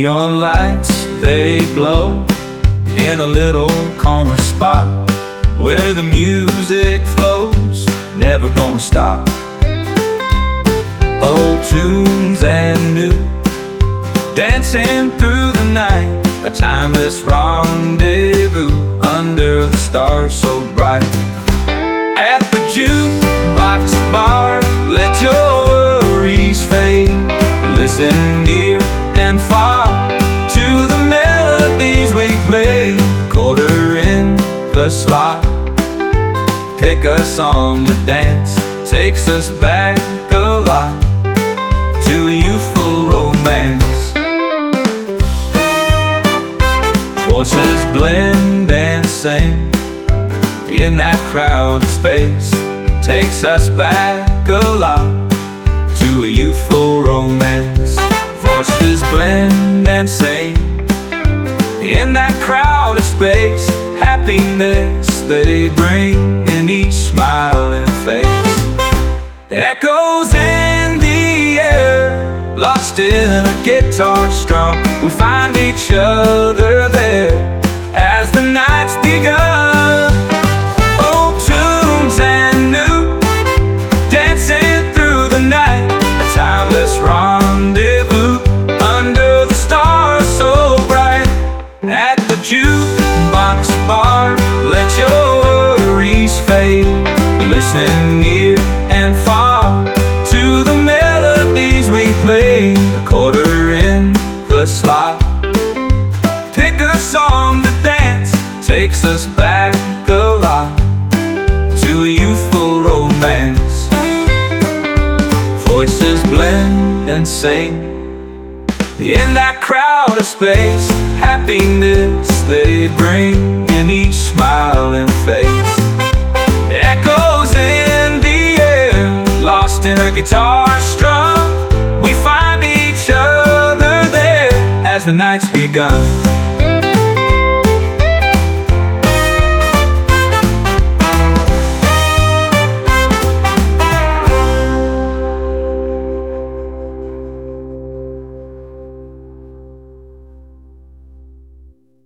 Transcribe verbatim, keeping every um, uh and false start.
Neon lights, they glow in a little corner spot where the music flows, never gonna stop. Old tunes and new, dancing through the night, a timeless rendezvous under the stars so bright. At the jukebox bar, let your worries fade. Listen near and far to the melodies we play. Quarter in the slot, pick a song to dance, takes us back a lot to a youthful romance. Voices blend and sing in that crowded space, takes us back a lot to a youthful romance. Voices blend and sing in that crowded space, happiness they bring in each smiling face. Echoes in the air, lost in a guitar strum, we find each other there as the night's begun. Old tunes and new, dancing through the night, a timeless rendezvous under the stars so bright. At the jukebox bar, let your worries fade. Listen near and far to the melodies we play. A quarter in the slot, pick a song to dance, takes us back a lot to a youthful romance. Voices blend and sing in that crowded space, happiness they bring in each smiling face. Echoes in the air, lost in a guitar strum, we find each other there as the night's begun.